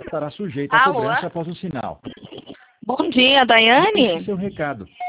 estará sujeita a Alô? cobrança após o sinal. Bom dia, Daiane. Esse é seu recado.